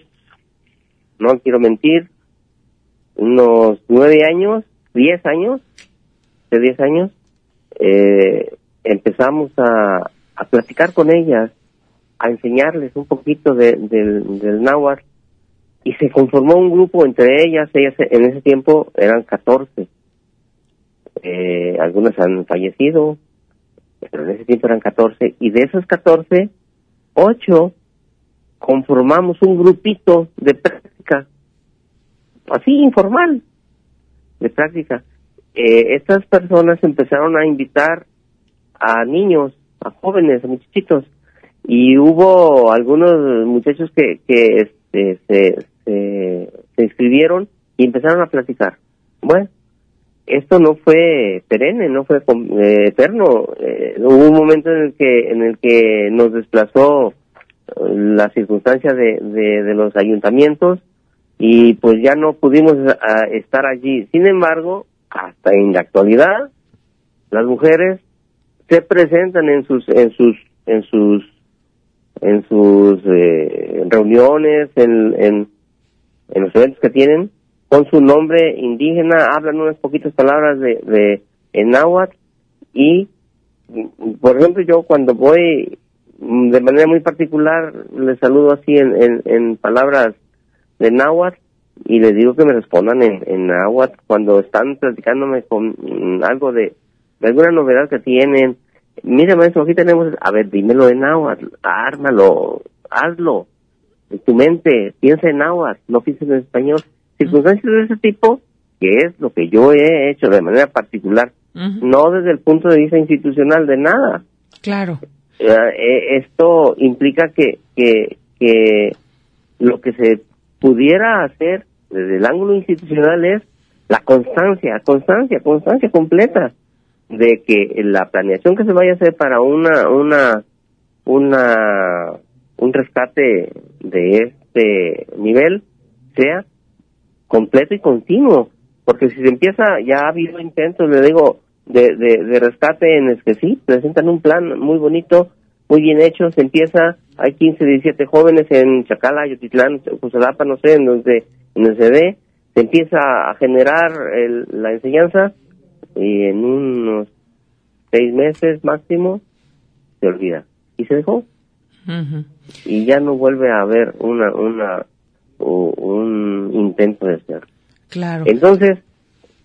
[SPEAKER 20] no quiero mentir, unos nueve años, diez años, de diez años, eh, empezamos a, a platicar con ellas, a enseñarles un poquito de, de, del náhuatl, y se conformó un grupo entre ellas. Ellas en ese tiempo eran catorce, eh, algunas han fallecido, pero en ese tiempo eran catorce, y de esos catorce, ocho conformamos un grupito de práctica, así informal, de práctica. Eh, estas personas empezaron a invitar a niños, a jóvenes, a muchachitos, y hubo algunos muchachos que, que este, se, se, se inscribieron y empezaron a platicar. Bueno, esto no fue perenne, no fue eh, eterno. Eh, hubo un momento en el que en el que nos desplazó la circunstancia de, de, de los ayuntamientos, y pues ya no pudimos a, estar allí. Sin embargo, hasta en la actualidad, las mujeres se presentan en sus en sus en sus en sus eh, reuniones, en, en en los eventos que tienen, con su nombre indígena, hablan unas poquitas palabras de, de en náhuatl, y por ejemplo yo cuando voy de manera muy particular les saludo así en, en, en palabras de náhuatl, y les digo que me respondan en, en náhuatl cuando están platicándome con mm, algo de, de alguna novedad que tienen. Mira, maestro, aquí tenemos, a ver, dímelo en náhuatl, ármalo, hazlo, en tu mente, piensa en náhuatl, no pienses en español. Circunstancias de ese tipo, que es lo que yo he hecho de manera particular, uh-huh. no desde el punto de vista institucional de nada.
[SPEAKER 3] Claro.
[SPEAKER 20] Eh, esto implica que, que, que lo que se pudiera hacer desde el ángulo institucional es la constancia, constancia, constancia completa de que la planeación que se vaya a hacer para una, una, una, un rescate de este nivel sea completo y continuo, porque si se empieza, ya ha habido intentos, le digo, de, de, de rescate en el que sí, presentan un plan muy bonito, muy bien hecho, se empieza, hay quince, diecisiete jóvenes en Chacala, Yotitlán, Cusalapa, no sé, en donde, en el C D, se empieza a generar el, la enseñanza, y en unos seis meses máximo, se olvida, y se dejó, uh-huh. y ya no vuelve a haber una, una, o, un intento de hacer.
[SPEAKER 3] Claro.
[SPEAKER 20] Entonces,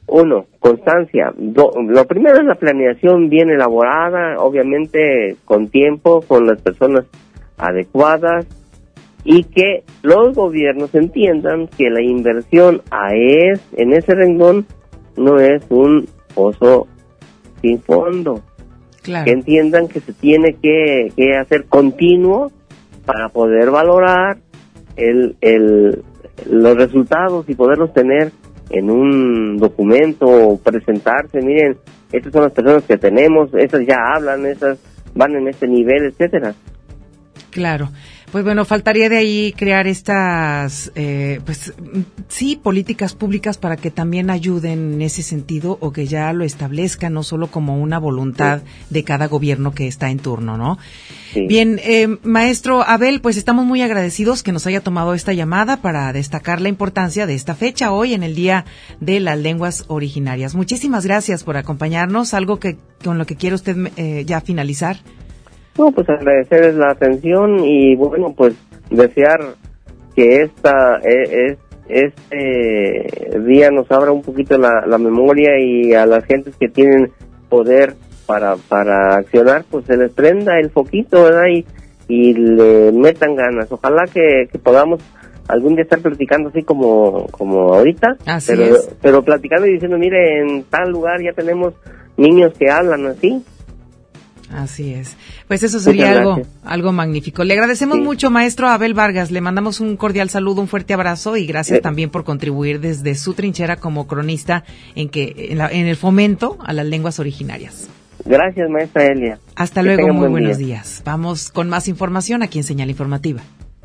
[SPEAKER 20] uno, constancia. Do, lo primero es la planeación bien elaborada, obviamente con tiempo, con las personas adecuadas, y que los gobiernos entiendan que la inversión a es, en ese renglón no es un pozo sin fondo. Claro. Que entiendan que se tiene que, que hacer continuo para poder valorar el, el, los resultados y poderlos tener en un documento o presentarse. Miren, estas son las personas que tenemos, esas ya hablan, esas van en este nivel, etcétera.
[SPEAKER 3] Claro. Pues bueno, faltaría de ahí crear estas, eh, pues sí, políticas públicas para que también ayuden en ese sentido, o que ya lo establezcan, no solo como una voluntad sí. de cada gobierno que está en turno, ¿no? Sí. Bien, eh, maestro Abel, pues estamos muy agradecidos que nos haya tomado esta llamada para destacar la importancia de esta fecha hoy en el Día de las Lenguas Originarias. Muchísimas gracias por acompañarnos. ¿Algo que con lo que quiere usted eh, ya finalizar?
[SPEAKER 20] No, pues agradecerles la atención y bueno, pues desear que esta es, este día nos abra un poquito la, la memoria, y a las gentes que tienen poder para para accionar, pues se les prenda el foquito, ¿verdad? Y, y le metan ganas. Ojalá que, que podamos algún día estar platicando así como como ahorita,
[SPEAKER 3] así
[SPEAKER 20] pero
[SPEAKER 3] es.
[SPEAKER 20] pero platicando y diciendo, mire, en tal lugar ya tenemos niños que hablan así.
[SPEAKER 3] Así es. Pues eso sería algo algo magnífico. Le agradecemos sí. mucho, maestro Abel Vargas. Le mandamos un cordial saludo, un fuerte abrazo, y gracias sí. también por contribuir desde su trinchera como cronista en que en, la, en el fomento a las lenguas originarias.
[SPEAKER 20] Gracias, maestra Elia.
[SPEAKER 3] Hasta que luego, muy buen buenos día. días. Vamos con más información aquí en Señal Informativa.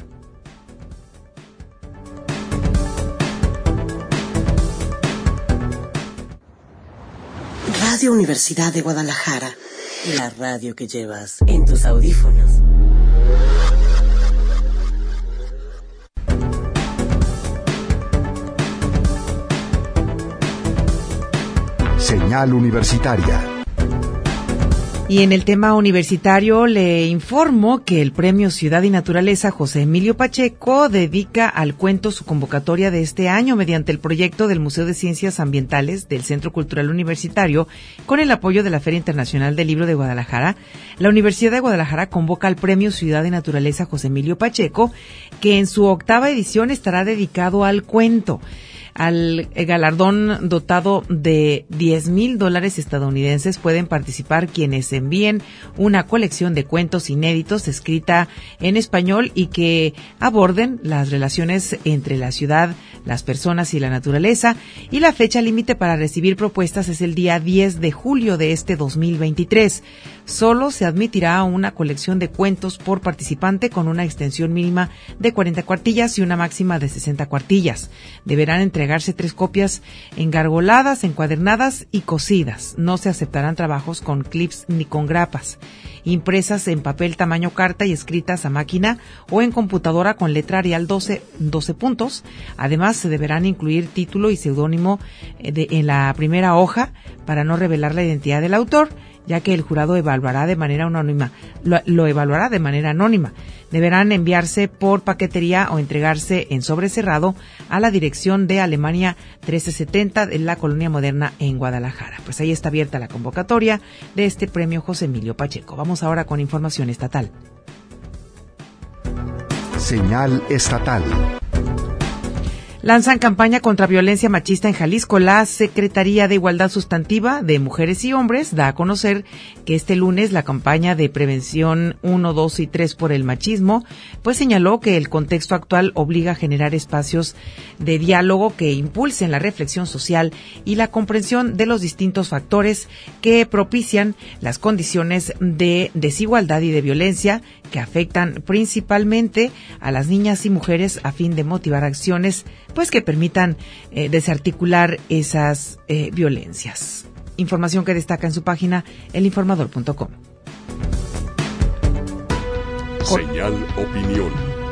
[SPEAKER 12] Radio Universidad de Guadalajara. La radio que llevas en tus audífonos.
[SPEAKER 2] Señal Universitaria.
[SPEAKER 3] Y en el tema universitario le informo que el Premio Ciudad y Naturaleza José Emilio Pacheco dedica al cuento su convocatoria de este año mediante el proyecto del Museo de Ciencias Ambientales del Centro Cultural Universitario, con el apoyo de la Feria Internacional del Libro de Guadalajara. La Universidad de Guadalajara convoca al Premio Ciudad y Naturaleza José Emilio Pacheco, que en su octava edición estará dedicado al cuento. Al galardón dotado de diez mil dólares estadounidenses pueden participar quienes envíen una colección de cuentos inéditos escrita en español y que aborden las relaciones entre la ciudad, las personas y la naturaleza. Y la fecha límite para recibir propuestas es el día diez de julio de este dos mil veintitrés. Solo se admitirá una colección de cuentos por participante con una extensión mínima de cuarenta cuartillas y una máxima de sesenta cuartillas. Deberán entregarse tres copias engargoladas, encuadernadas y cosidas. No se aceptarán trabajos con clips ni con grapas. Impresas en papel tamaño carta y escritas a máquina o en computadora con letra Arial doce, doce puntos. Además, se deberán incluir título y seudónimo de, en la primera hoja para no revelar la identidad del autor, ya que el jurado evaluará de manera anónima, lo, lo evaluará de manera anónima. Deberán enviarse por paquetería o entregarse en sobre cerrado a la dirección de Alemania trece setenta de la Colonia Moderna en Guadalajara. Pues ahí está abierta la convocatoria de este premio José Emilio Pacheco. Vamos ahora con información estatal.
[SPEAKER 2] Señal estatal.
[SPEAKER 3] Lanzan campaña contra violencia machista en Jalisco. La Secretaría de Igualdad Sustantiva de Mujeres y Hombres da a conocer que este lunes la campaña de prevención uno, dos y tres por el machismo, pues señaló que el contexto actual obliga a generar espacios de diálogo que impulsen la reflexión social y la comprensión de los distintos factores que propician las condiciones de desigualdad y de violencia que afectan principalmente a las niñas y mujeres, a fin de motivar acciones pues que permitan eh, desarticular esas eh, violencias. Información que destaca en su página el informador punto com.
[SPEAKER 21] Señal Opinión.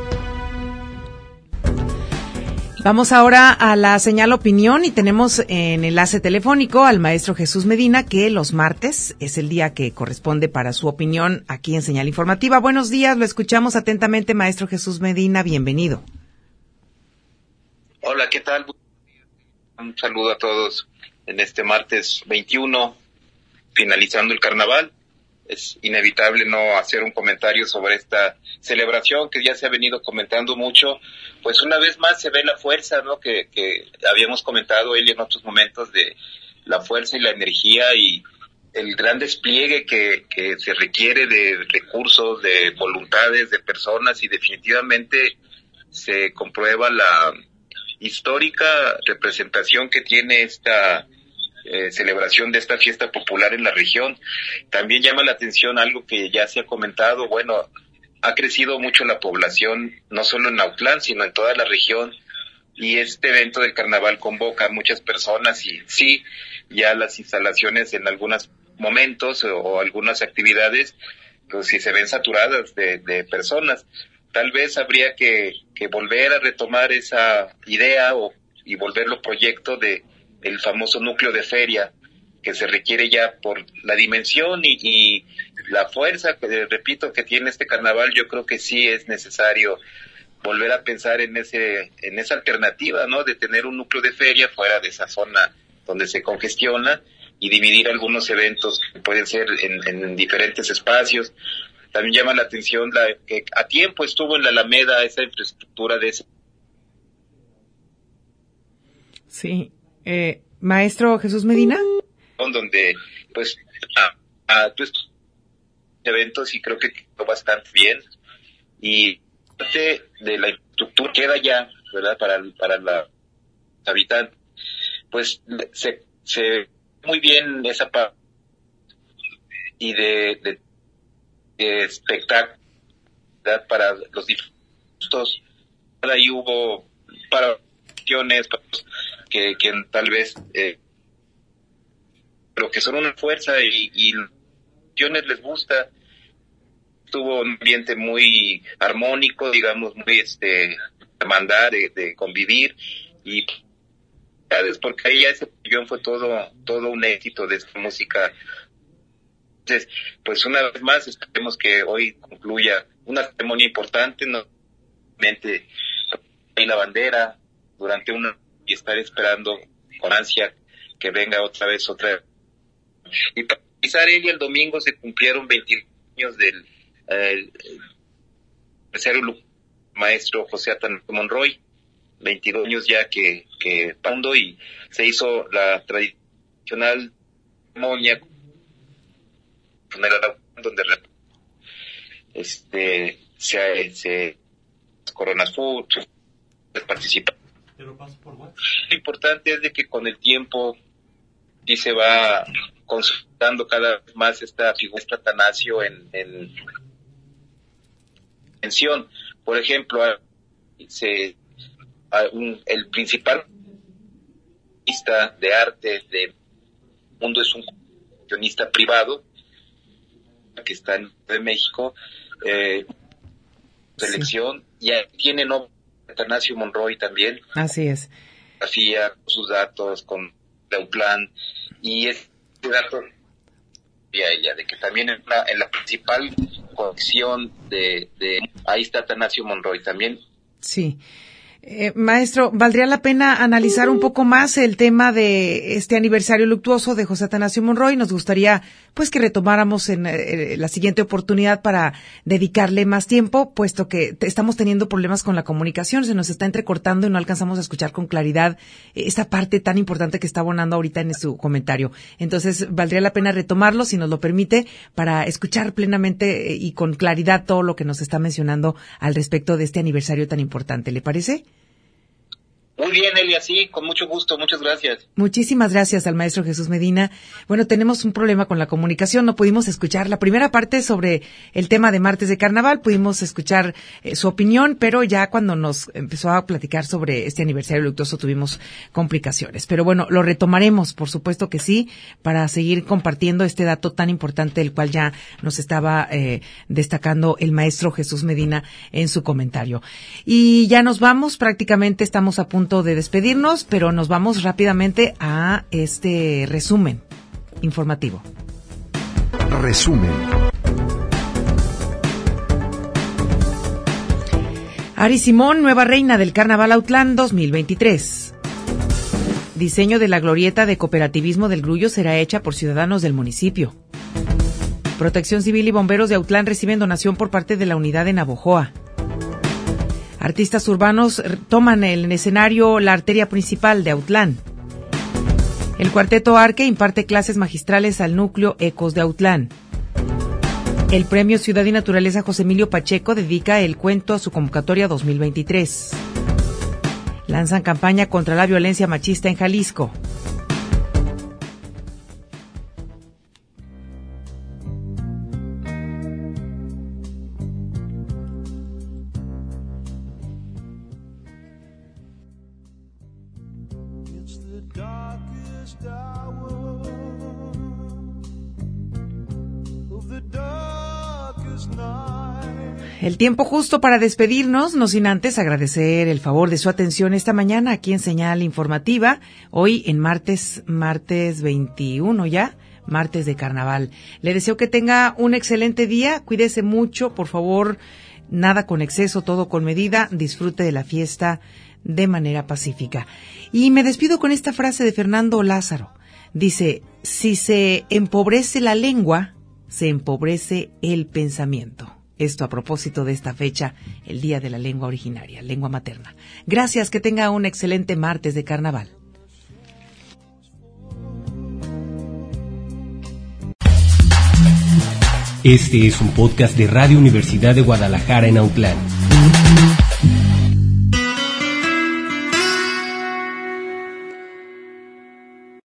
[SPEAKER 3] Vamos ahora a la señal opinión y tenemos en enlace telefónico al maestro Jesús Medina, que los martes es el día que corresponde para su opinión aquí en Señal Informativa. Buenos días, lo escuchamos atentamente, maestro Jesús Medina, bienvenido.
[SPEAKER 22] Hola, ¿qué tal? Un saludo a todos.
[SPEAKER 1] en este martes veintiuno, finalizando el carnaval. Es inevitable no hacer un comentario sobre esta celebración que ya se ha venido comentando mucho. Pues una vez más se ve la fuerza, ¿no? Que, que habíamos comentado él en otros momentos, de la fuerza y la energía y el gran despliegue que, que se requiere de recursos, de voluntades, de personas, y definitivamente se comprueba la histórica representación que tiene esta eh, celebración de esta fiesta popular en la región. También llama la atención algo que ya se ha comentado. Bueno, ha crecido mucho la población, no solo en Autlán, sino en toda la región, y este evento del carnaval convoca a muchas personas, y sí, ya las instalaciones en algunos momentos o, o algunas actividades, pues sí se ven saturadas de, de personas. Tal vez habría que, que volver a retomar esa idea o, y volverlo proyecto de el famoso núcleo de feria, que se requiere ya por la dimensión y, y la fuerza, que repito, que tiene este carnaval. Yo creo que sí es necesario volver a pensar en ese en esa alternativa, ¿no? De tener un núcleo de feria fuera de esa zona donde se congestiona, y dividir algunos eventos que pueden ser en, en diferentes espacios. También llama la atención la que a tiempo estuvo en la Alameda esa infraestructura de ese.
[SPEAKER 3] Sí. Eh, Maestro Jesús Medina.
[SPEAKER 1] Donde, pues, a, a estos eventos, y creo que quedó bastante bien. Y parte de la infraestructura queda ya, ¿verdad? Para, para la habitantes. Pues se, se muy bien esa parte y de, de, de espectáculo, ¿verdad? Para los distintos. Ahí hubo para cuestiones que, que tal vez eh, pero que son una fuerza, y, y los cuestiones les gusta. Tuvo un ambiente muy armónico, digamos, muy este hermandad de, de convivir, y porque ahí ya ese pabellón fue todo todo un éxito de esta música. Entonces, pues una vez más esperemos que hoy concluya una ceremonia importante, no solamente hay la bandera durante una, y estar esperando con ansia que venga otra vez otra. Y para finalizar, él y el domingo se cumplieron veinte años del eh, tercer maestro José Atanasio Monroy, veintidós años ya que que pando, y se hizo la tradicional ceremonia donde este se se Coronas Food participa. Pero paso por WhatsApp. Lo importante es de que con el tiempo sí se va consultando cada vez más esta figura de Atanasio en en mención. Por ejemplo, se Un, el principal artista de arte del mundo es un coleccionista privado que está en de México, eh, selección, sí. Y tiene nombre Atanasio Monroy también.
[SPEAKER 3] Así es.
[SPEAKER 1] Grafía, sus datos con Autlán, y este dato y a ella de que también en la, en la principal colección de, de ahí está Atanasio Monroy también.
[SPEAKER 3] Sí. Eh, maestro, ¿valdría la pena analizar un poco más el tema de este aniversario luctuoso de José Atanasio Monroy? Nos gustaría, pues, que retomáramos en eh, la siguiente oportunidad para dedicarle más tiempo, puesto que te, estamos teniendo problemas con la comunicación, se nos está entrecortando y no alcanzamos a escuchar con claridad eh, esta parte tan importante que está abonando ahorita en su comentario. Entonces, valdría la pena retomarlo, si nos lo permite, para escuchar plenamente eh, y con claridad todo lo que nos está mencionando al respecto de este aniversario tan importante. ¿Le parece?
[SPEAKER 1] Muy bien, Elia, sí, con mucho gusto, muchas gracias.
[SPEAKER 3] Muchísimas gracias al maestro Jesús Medina. Bueno, tenemos un problema con la comunicación, no pudimos escuchar la primera parte sobre el tema de martes de carnaval, pudimos escuchar eh, su opinión, pero ya cuando nos empezó a platicar sobre este aniversario luctuoso tuvimos complicaciones. Pero bueno, lo retomaremos, por supuesto que sí, para seguir compartiendo este dato tan importante, el cual ya nos estaba eh, destacando el maestro Jesús Medina en su comentario. Y ya nos vamos, prácticamente estamos a punto de despedirnos, pero nos vamos rápidamente a este resumen informativo.
[SPEAKER 2] Resumen.
[SPEAKER 3] Ari Simón, nueva reina del Carnaval Autlán dos mil veintitrés. Diseño de la glorieta de cooperativismo del Grullo será hecha por ciudadanos del municipio. Protección Civil y bomberos de Autlán reciben donación por parte de la unidad de Navojoa. Artistas urbanos toman el escenario la arteria principal de Autlán. El Cuarteto Arque imparte clases magistrales al núcleo Ecos de Autlán. El Premio Ciudad y Naturaleza José Emilio Pacheco dedica el cuento a su convocatoria dos mil veintitrés. Lanzan campaña contra la violencia machista en Jalisco. El tiempo justo para despedirnos, no sin antes agradecer el favor de su atención esta mañana aquí en Señal Informativa, hoy en martes, martes veintiuno ya, martes de carnaval. Le deseo que tenga un excelente día, cuídese mucho, por favor, nada con exceso, todo con medida, disfrute de la fiesta de manera pacífica. Y me despido con esta frase de Fernando Lázaro. Dice, si se empobrece la lengua, se empobrece el pensamiento. Esto a propósito de esta fecha, el Día de la Lengua Originaria, lengua materna. Gracias, que tenga un excelente martes de carnaval.
[SPEAKER 5] Este es un podcast de Radio Universidad de Guadalajara en Autlán.